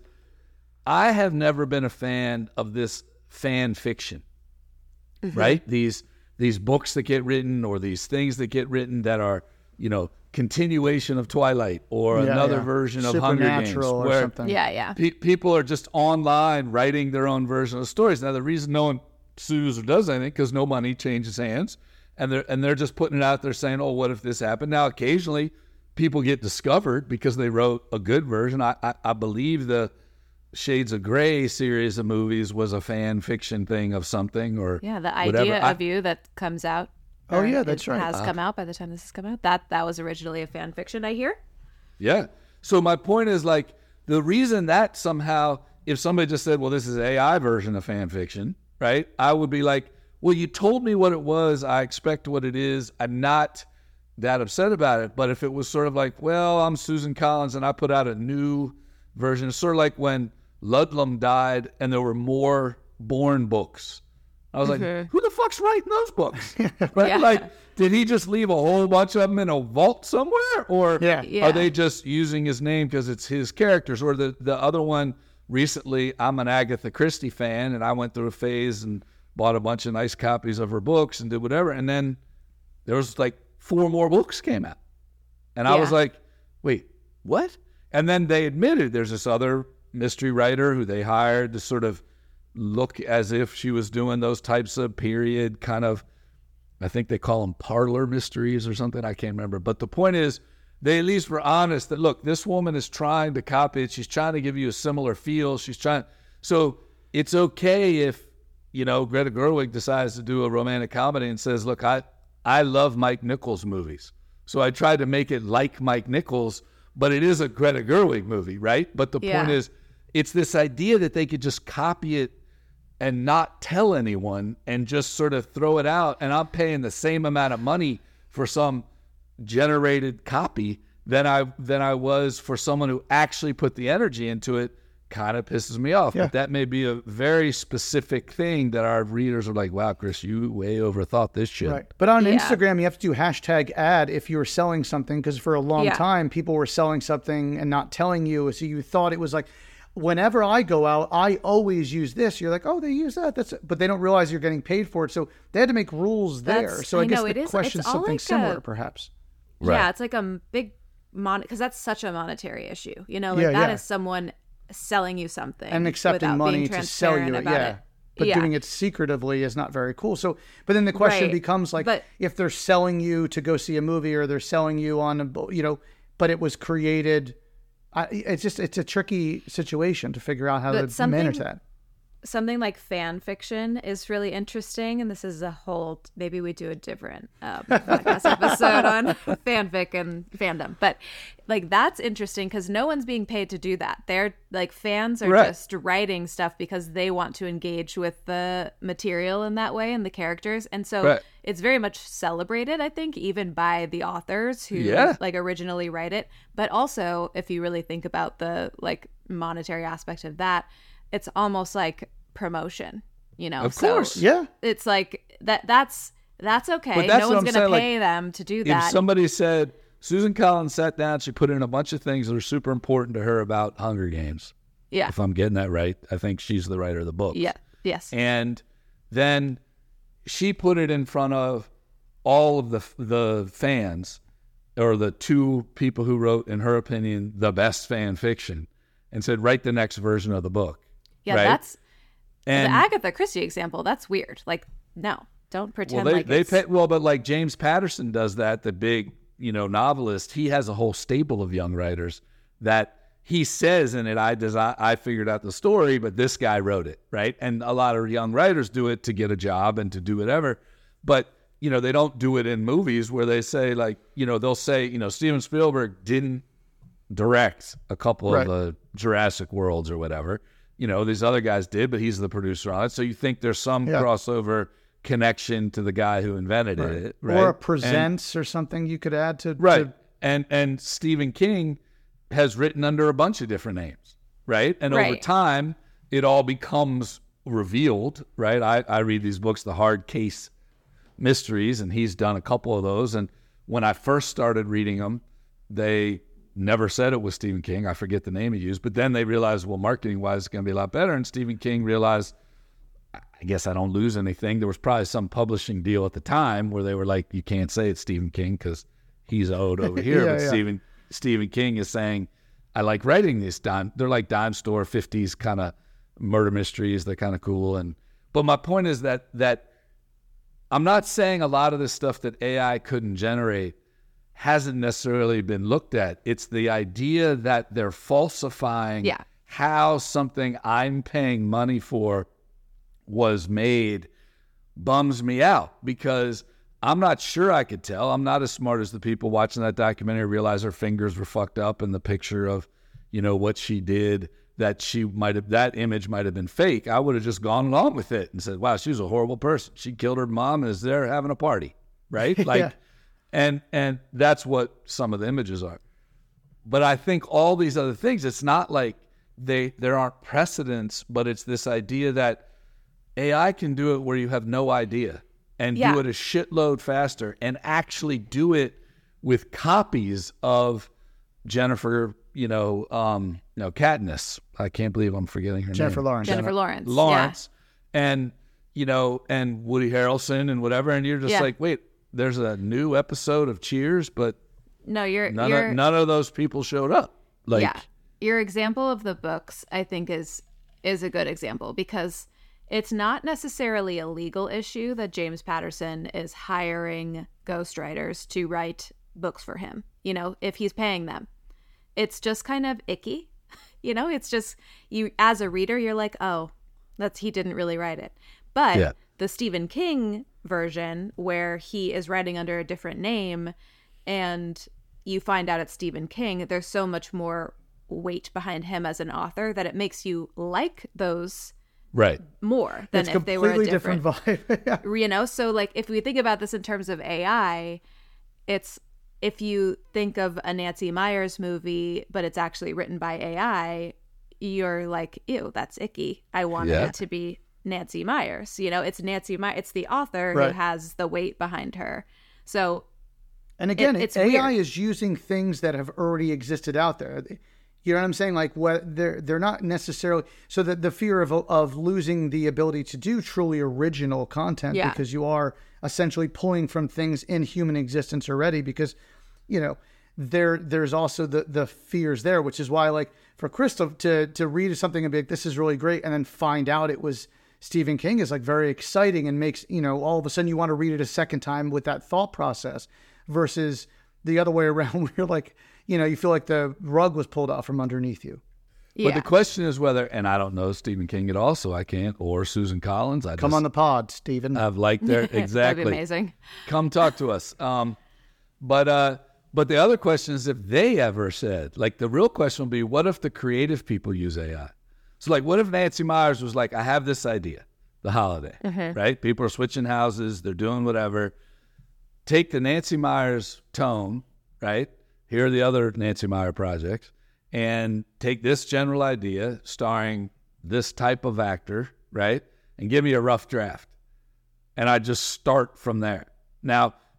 I have never been a fan of this fan fiction, right? These books that get written, or these things that get written that are, continuation of Twilight or another version of Hunger Games, or where something. People are just online writing their own version of stories. Now, the reason no one sues or does anything because no money changes hands, and they're just putting it out there saying, "Oh, what if this happened?" Now, occasionally, people get discovered because they wrote a good version. I believe the Shades of Grey series of movies was a fan fiction thing of something, or the idea of you that comes out. Oh yeah, that's right. Has come out by the time this has come out. That was originally a fan fiction, I hear. Yeah. So my point is, like, the reason that somehow, if somebody just said, "Well, this is AI version of fan fiction," right? I would be like, "Well, you told me what it was. I expect what it is. I'm not that upset about it." But if it was sort of like, "Well, I'm Susan Collins and I put out a new version," it's sort of like when Ludlum died and there were more Bourne books. I was like, who the fuck's writing those books? Right? Yeah. Like, did he just leave a whole bunch of them in a vault somewhere? Or are they just using his name because it's his characters? Or the other one recently, I'm an Agatha Christie fan, and I went through a phase and bought a bunch of nice copies of her books and did whatever. And then there was like 4 more books came out. And I was like, wait, what? And then they admitted there's this other mystery writer who they hired to sort of look as if she was doing those types of period kind of, I think they call them parlor mysteries or something. I can't remember. But the point is, they at least were honest that, look, this woman is trying to copy it. She's trying to give you a similar feel. So it's okay if, Greta Gerwig decides to do a romantic comedy and says, look, I love Mike Nichols movies. So I tried to make it like Mike Nichols, but it is a Greta Gerwig movie, right? But the point is, it's this idea that they could just copy it and not tell anyone and just sort of throw it out. And I'm paying the same amount of money for some generated copy than I was for someone who actually put the energy into it. Kind of pisses me off. But that may be a very specific thing that our readers are like, wow, Chris, you way overthought this shit. Right. But on Instagram, you have to do #ad if you're selling something, because for a long time, people were selling something and not telling you. So you thought it was like, whenever I go out, I always use this. You're like, oh, they use that. But they don't realize you're getting paid for it. So they had to make rules there. So I guess the question is something like similar, perhaps. Right. Yeah, it's like a big because that's such a monetary issue. That is someone selling you something and accepting money to sell you it. But doing it secretively is not very cool. So, but then the question becomes like, if they're selling you to go see a movie, or they're selling you on but it was created. It's a tricky situation to figure out how to manage that. Something like fan fiction is really interesting, and this is a whole, maybe we do a different podcast episode on fanfic and fandom, but like that's interesting because no one's being paid to do that. They're like, fans are just writing stuff because they want to engage with the material in that way and the characters, and so it's very much celebrated, I think, even by the authors who like originally write it. But also, if you really think about the like monetary aspect of that, it's almost like promotion, Of course, It's like that's okay. No one's going to pay them to do that. If somebody said, Susan Collins sat down. She put in a bunch of things that are super important to her about Hunger Games. Yeah. If I'm getting that right. I think she's the writer of the book. Yeah. Yes. And then she put it in front of all of the fans, or the two people who wrote, in her opinion, the best fan fiction, and said, write the next version of the book. Yeah, right? that's the Agatha Christie example. That's weird. Like, no, don't pretend but like James Patterson does that, the big, novelist. He has a whole stable of young writers that he says in it, I figured out the story, but this guy wrote it, right? And a lot of young writers do it to get a job and to do whatever. But, they don't do it in movies where they say, like, they'll say, Steven Spielberg didn't direct a couple of the Jurassic Worlds or whatever. These other guys did, but he's the producer on it. So you think there's some crossover connection to the guy who invented it, right? Or a presents or something you could add to... Right. And Stephen King has written under a bunch of different names, right? And over time, it all becomes revealed, right? I read these books, The Hard Case Mysteries, and he's done a couple of those. And when I first started reading them, they never said it was Stephen King. I forget the name he used. But then they realized, well, marketing-wise, it's going to be a lot better. And Stephen King realized, I guess I don't lose anything. There was probably some publishing deal at the time where they were like, you can't say it's Stephen King because he's owed over here. But Stephen King is saying, I like writing these they're like dime store 50s kind of murder mysteries. They're kind of cool. But my point is that I'm not saying a lot of this stuff that AI couldn't generate hasn't necessarily been looked at. It's the idea that they're falsifying how something I'm paying money for was made bums me out, because I'm not sure I could tell. I'm not as smart as the people watching that documentary realize her fingers were fucked up in the picture of, what she did, that image might have been fake. I would have just gone along with it and said, wow, she was a horrible person. She killed her mom and is there having a party, right? Like, and that's what some of the images are. But I think all these other things, it's not like there aren't precedents, but it's this idea that AI can do it where you have no idea and do it a shitload faster and actually do it with copies of Jennifer, Katniss. I can't believe I'm forgetting her Jennifer name. Lawrence. Jennifer Lawrence. Lawrence. Yeah. And, and Woody Harrelson and whatever. And you're just like, wait, there's a new episode of Cheers, but no, none of those people showed up. Like, your example of the books, I think, is a good example, because it's not necessarily a legal issue that James Patterson is hiring ghostwriters to write books for him, if he's paying them. It's just kind of icky. It's just, you as a reader, you're like, oh, he didn't really write it. But the Stephen King version, where he is writing under a different name and you find out it's Stephen King, there's so much more weight behind him as an author that it makes you like those more than if they were a different vibe. So like, if we think about this in terms of AI, it's, if you think of a Nancy Meyers movie, but it's actually written by AI, you're like, ew, that's icky. I want it to be Nancy Meyers. It's Nancy Meyers. It's the author who has the weight behind her. So, and again, it's AI weird. is using things that have already existed out there. You know what I'm saying? Like, what they're not necessarily, so that the fear of losing the ability to do truly original content, because you are essentially pulling from things in human existence already, because, there's also the fears there, which is why, like, for Crystal to read something and be like, this is really great, and then find out it was Stephen King is like very exciting and makes, all of a sudden you want to read it a second time with that thought process, versus the other way around where you're like, you feel like the rug was pulled out from underneath you. But the question is whether, and I don't know Stephen King at all, so I can't, or Susan Collins. Come on the pod, Stephen. I've liked their, exactly. That'd be amazing. Come talk to us. But the other question is if they ever said, like, the real question will be, what if the creative people use AI? So, like, what if Nancy Meyers was like, I have this idea, The Holiday, right? People are switching houses, they're doing whatever. Take the Nancy Meyers tone, right? Here are the other Nancy Meyer projects, and take this general idea starring this type of actor, right? And give me a rough draft. And I just start from there. Now,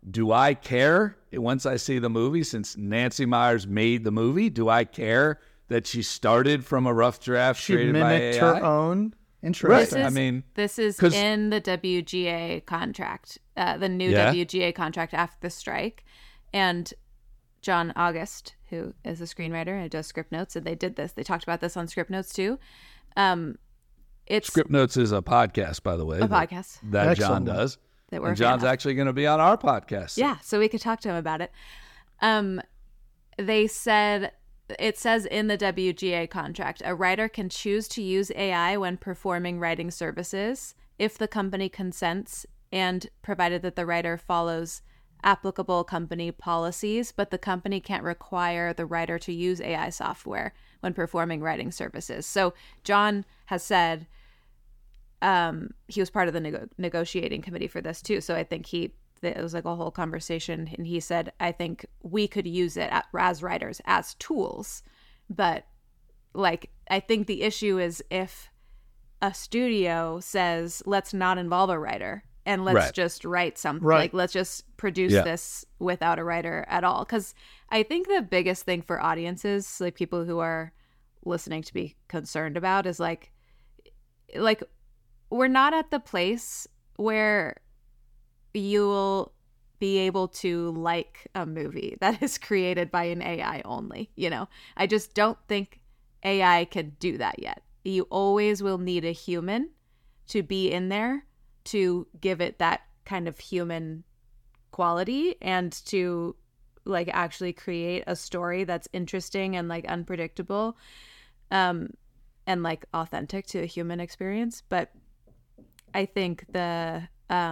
do I care once I see the movie, since Nancy Meyers made the movie? Do I care that she started from a rough draft created by AI? She mimicked her own. Interesting. This is in the WGA contract, the new WGA contract after the strike. And John August, who is a screenwriter and does Script Notes, and they did this. They talked about this on Script Notes too. Script Notes is a podcast, by the way. Podcast that John does. That and John's actually going to be on our podcast. Yeah, so we could talk to him about it. They said, it says in the WGA contract, a writer can choose to use AI when performing writing services if the company consents and provided that the writer follows applicable company policies, but the company can't require the writer to use AI software when performing writing services. So John has said he was part of the negotiating committee for this too. So I think it was like a whole conversation, and he said, I think we could use it as writers as tools, but like, I think the issue is if a studio says, let's not involve a writer and let's just write something, like let's just produce this without a writer at all. Because I think the biggest thing for audiences, like people who are listening, to be concerned about is like we're not at the place where you'll be able to like a movie that is created by an AI only. I just don't think AI can do that yet. You always will need a human to be in there to give it that kind of human quality and to like actually create a story that's interesting and like unpredictable and like authentic to a human experience. But I think the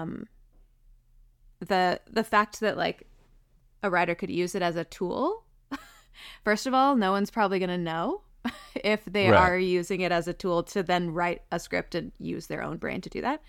fact that like a writer could use it as a tool, first of all, no one's probably going to know if they are using it as a tool to then write a script and use their own brain to do that.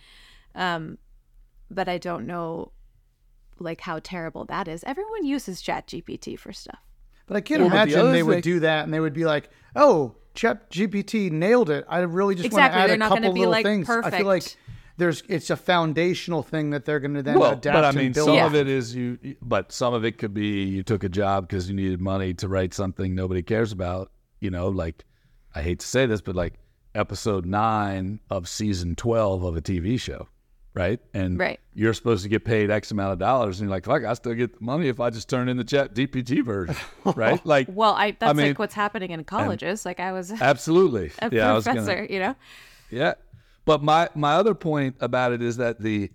But I don't know like how terrible that is. Everyone uses ChatGPT for stuff. But I can't imagine they would do that and they would be like, oh, ChatGPT nailed it. I really just want to add a couple little things. Perfect. I feel like it's a foundational thing that they're going to then adapt but I mean, and build. Some of it is but some of it could be you took a job because you needed money to write something nobody cares about. Like, I hate to say this, but like episode 9 of season 12 of a TV show, right? And you're supposed to get paid X amount of dollars, and you're like, fuck, I still get the money if I just turn in the ChatGPT version, right? Like, well, that's like what's happening in colleges. Like I was absolutely a professor, Yeah. But my other point about it is that the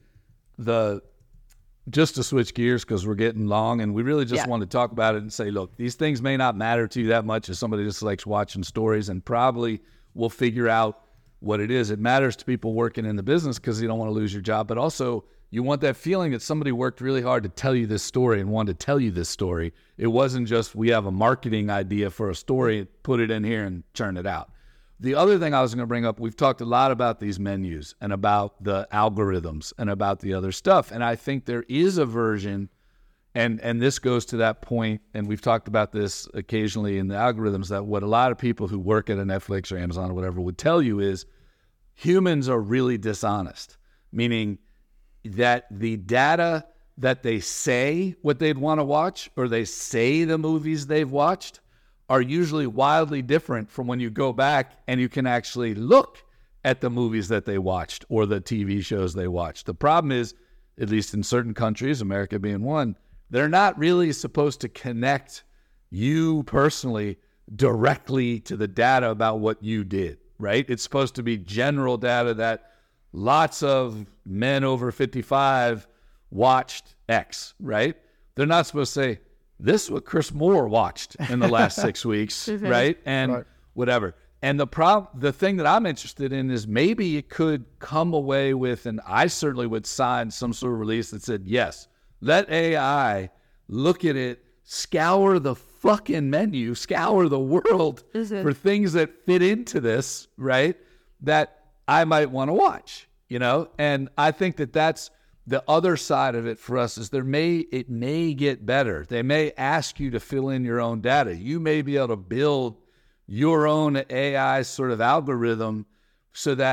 just to switch gears because we're getting long and we really just want to talk about it and say, look, these things may not matter to you that much as somebody just likes watching stories, and probably will figure out what it is. It matters to people working in the business because you don't want to lose your job, but also you want that feeling that somebody worked really hard to tell you this story and wanted to tell you this story. It wasn't just we have a marketing idea for a story, put it in here and churn it out. The other thing I was going to bring up, we've talked a lot about these menus and about the algorithms and about the other stuff. And I think there is a version, and this goes to that point, and we've talked about this occasionally in the algorithms, that what a lot of people who work at a Netflix or Amazon or whatever would tell you is humans are really dishonest, meaning that the data that they say what they'd want to watch or they say the movies they've watched are usually wildly different from when you go back and you can actually look at the movies that they watched or the TV shows they watched. The problem is, at least in certain countries, America being one, they're not really supposed to connect you personally directly to the data about what you did, right? It's supposed to be general data that lots of men over 55 watched X, right? They're not supposed to say, this is what Chris Moore watched in the last 6 weeks, right? And whatever. And the thing that I'm interested in is maybe it could come away with, and I certainly would sign some sort of release that said, yes, let AI look at it, scour the fucking menu, scour the world for things that fit into this, right? That I might want to watch, And I think that that's the other side of it for us is it may get better. They may ask you to fill in your own data. You may be able to build your own AI sort of algorithm so that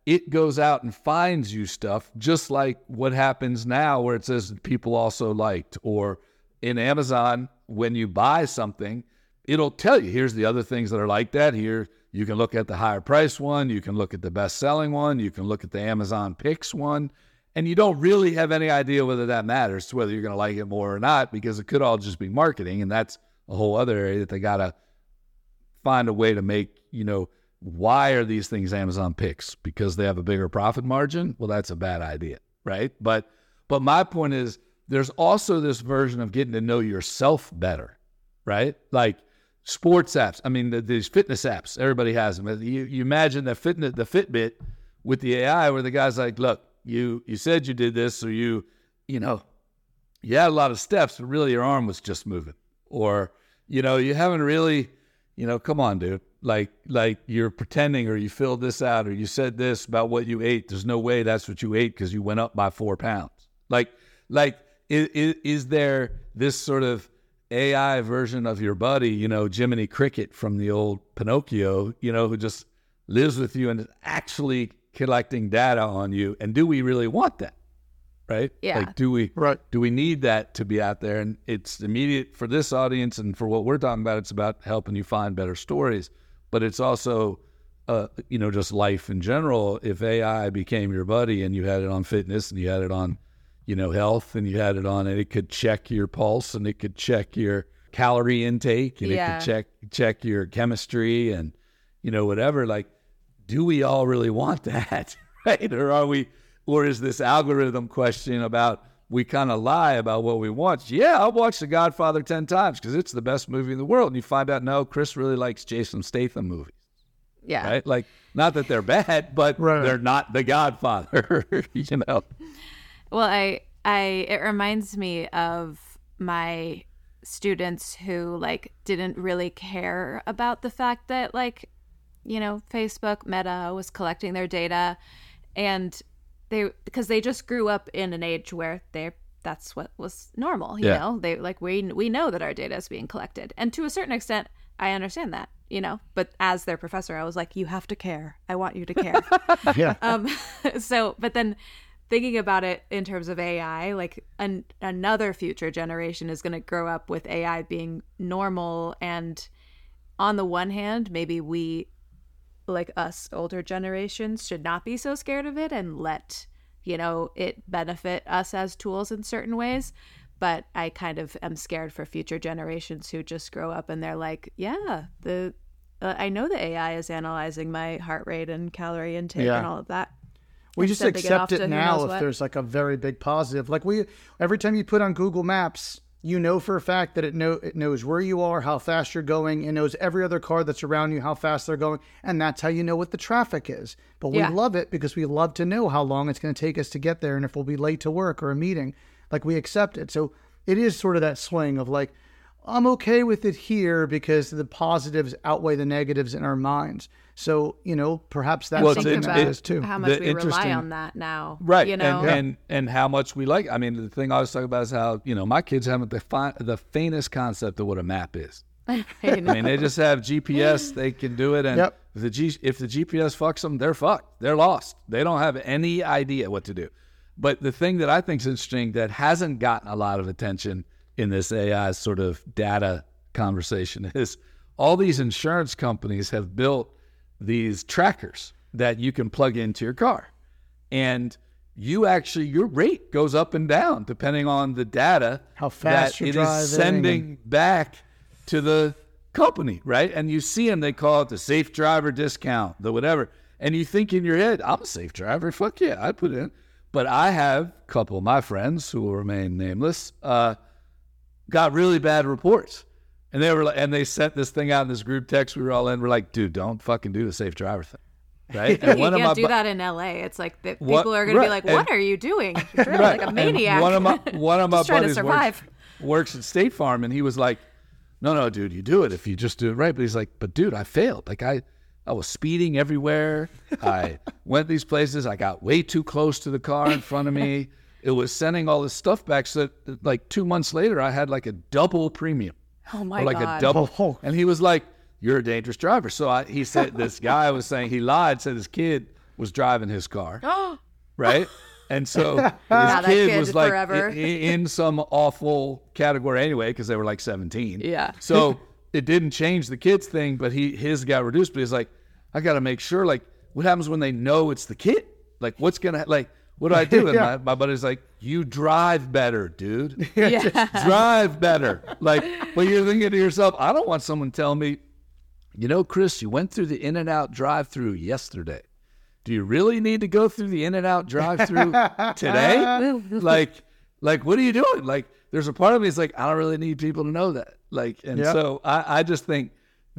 it goes out and finds you stuff, just like what happens now where it says people also liked. Or in Amazon, when you buy something, it'll tell you, here's the other things that are like that. Here, you can look at the higher price one. You can look at the best-selling one. You can look at the Amazon Picks one. And you don't really have any idea whether that matters, whether you're going to like it more or not, because it could all just be marketing. And that's a whole other area that they got to find a way to make, why are these things Amazon Picks? Because they have a bigger profit margin? Well, that's a bad idea, right? But my point is, there's also this version of getting to know yourself better, right? Like sports apps. I mean, these fitness apps, everybody has them. You imagine the Fitbit with the AI where the guy's like, look, you said you did this, so you had a lot of steps, but really your arm was just moving. Or, you haven't really, come on, dude. Like you're pretending, or you filled this out, or you said this about what you ate. There's no way that's what you ate because you went up by 4 pounds. Is there this sort of AI version of your buddy, Jiminy Cricket from the old Pinocchio, who just lives with you and is actually collecting data on you? And do we really want that? Right? Yeah. Like, do we need that to be out there? And it's immediate for this audience, and for what we're talking about, it's about helping you find better stories. But it's also, just life in general. If AI became your buddy and you had it on fitness and you had it on, health, and you had it on, and it could check your pulse, and it could check your calorie intake, and it could check your chemistry, and, whatever. Like, do we all really want that? Right? Or is this algorithm question about, we kind of lie about what we want? Yeah, I'll watch The Godfather 10 times because it's the best movie in the world. And you find out, no, Chris really likes Jason Statham movies. Yeah. Right? Like, not that they're bad, but they're not The Godfather, Well, it reminds me of my students who didn't really care about the fact that Facebook, Meta was collecting their data, and because they just grew up in an age where that's what was normal. You know, we know that our data is being collected, and to a certain extent, I understand that. But as their professor, I was like, you have to care. I want you to care. Yeah. But then thinking about it in terms of AI, another future generation is going to grow up with AI being normal. And on the one hand, maybe we, us older generations, should not be so scared of it and let, it benefit us as tools in certain ways. But I kind of am scared for future generations who just grow up and they're like, I know the AI is analyzing my heart rate and calorie intake and all of that. We just accept it now if there's a very big positive. Every time you put on Google Maps, for a fact that it knows where you are, how fast you're going. It knows every other car that's around you, how fast they're going. And that's how you know what the traffic is. But we love it because we love to know how long it's going to take us to get there and if we'll be late to work or a meeting. We accept it. So it is sort of that swing of I'm okay with it here because the positives outweigh the negatives in our minds. So, perhaps that's something that is too. How much we rely on that now. Right. And how much we like. I mean, the thing I was talking about is how, my kids haven't the faintest concept of what a map is. I mean, they just have GPS. They can do it. And if the GPS fucks them, they're fucked. They're lost. They don't have any idea what to do. But the thing that I think is interesting that hasn't gotten a lot of attention in this AI sort of data conversation is all these insurance companies have built these trackers that you can plug into your car. And your rate goes up and down depending on the data how fast that it is sending back to the company, right? And you see them, they call it the safe driver discount, the whatever. And you think in your head, I'm a safe driver. Fuck yeah, I'd put it in. But I have a couple of my friends who will remain nameless, got really bad reports. And they sent this thing out in this group text we were all in. We're like, dude, don't fucking do the safe driver thing. Right? And you can't do that in LA. It's people are going to be like, what are you doing? You're like a maniac. And one of my buddies works at State Farm, and he was like, no, dude, you do it if you just do it right. But he's like, but dude, I failed. I was speeding everywhere. I went these places. I got way too close to the car in front of me. It was sending all this stuff back. So that 2 months later, I had a double premium. Oh my God. A double. And he was like, you're a dangerous driver. So he said, this guy was saying he lied, said his kid was driving his car, right? And so his kid was like in some awful category anyway, because they were like 17. Yeah. So it didn't change the kid's thing, but his got reduced. But he's like, I got to make sure, like, what happens when they know it's the kid? Like, what's going to, like, what do I do? And my buddy's like, you drive better, dude. Yeah. Drive better. Like, but you're thinking to yourself, I don't want someone telling me, you know, Chris, you went through the In-N-Out drive-through yesterday. Do you really need to go through the In-N-Out drive-through today? Like, what are you doing? Like, there's a part of me that's like, I don't really need people to know that. Like, and so I just think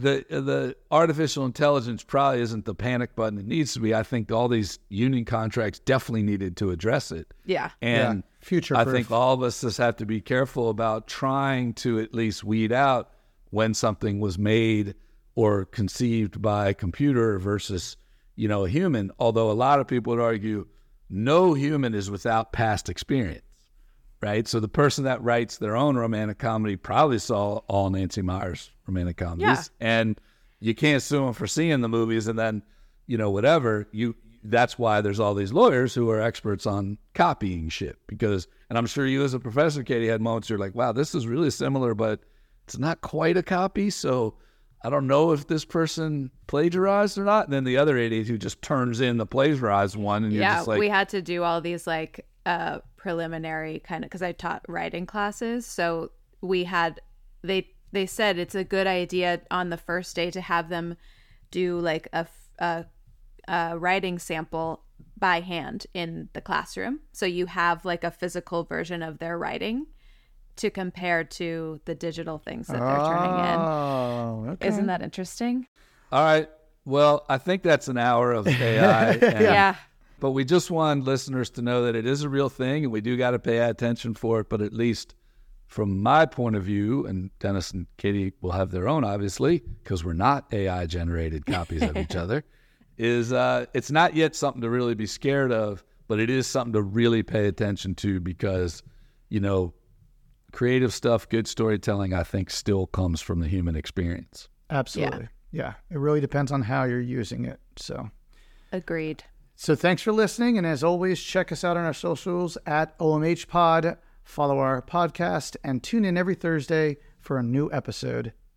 the artificial intelligence probably isn't the panic button it needs to be. I think all these union contracts definitely needed to address it. Yeah. And future-proof. I think all of us just have to be careful about trying to at least weed out when something was made or conceived by a computer versus, you know, a human. Although a lot of people would argue no human is without past experience, right? So the person that writes their own romantic comedy probably saw all Nancy Meyers romantic comedies. Yeah. And you can't sue them for seeing the movies and then, you know, whatever. That's why there's all these lawyers who are experts on copying shit. Because, and I'm sure you as a professor, Katie, had moments you're like, wow, this is really similar, but it's not quite a copy. So I don't know if this person plagiarized or not. And then the other idiot who just turns in the plagiarized one. And you're just like, we had to do all these like preliminary kind of, because I taught writing classes. So we had, they said it's a good idea on the first day to have them do like a writing sample by hand in the classroom. So you have like a physical version of their writing to compare to the digital things that they're turning in. Okay. Isn't that interesting? all right, well, I think that's an hour of AI. Yeah. But we just want listeners to know that it is a real thing and we do got to pay attention for it. But at least from my point of view, and Dennis and Katie will have their own, obviously, because we're not AI-generated copies of each other, is it's not yet something to really be scared of, but it is something to really pay attention to because, you know, creative stuff, good storytelling, I think still comes from the human experience. Absolutely. Yeah. It really depends on how you're using it. So Agreed. So thanks for listening. And as always, check us out on our socials at OMH Pod. Follow our podcast and tune in every Thursday for a new episode.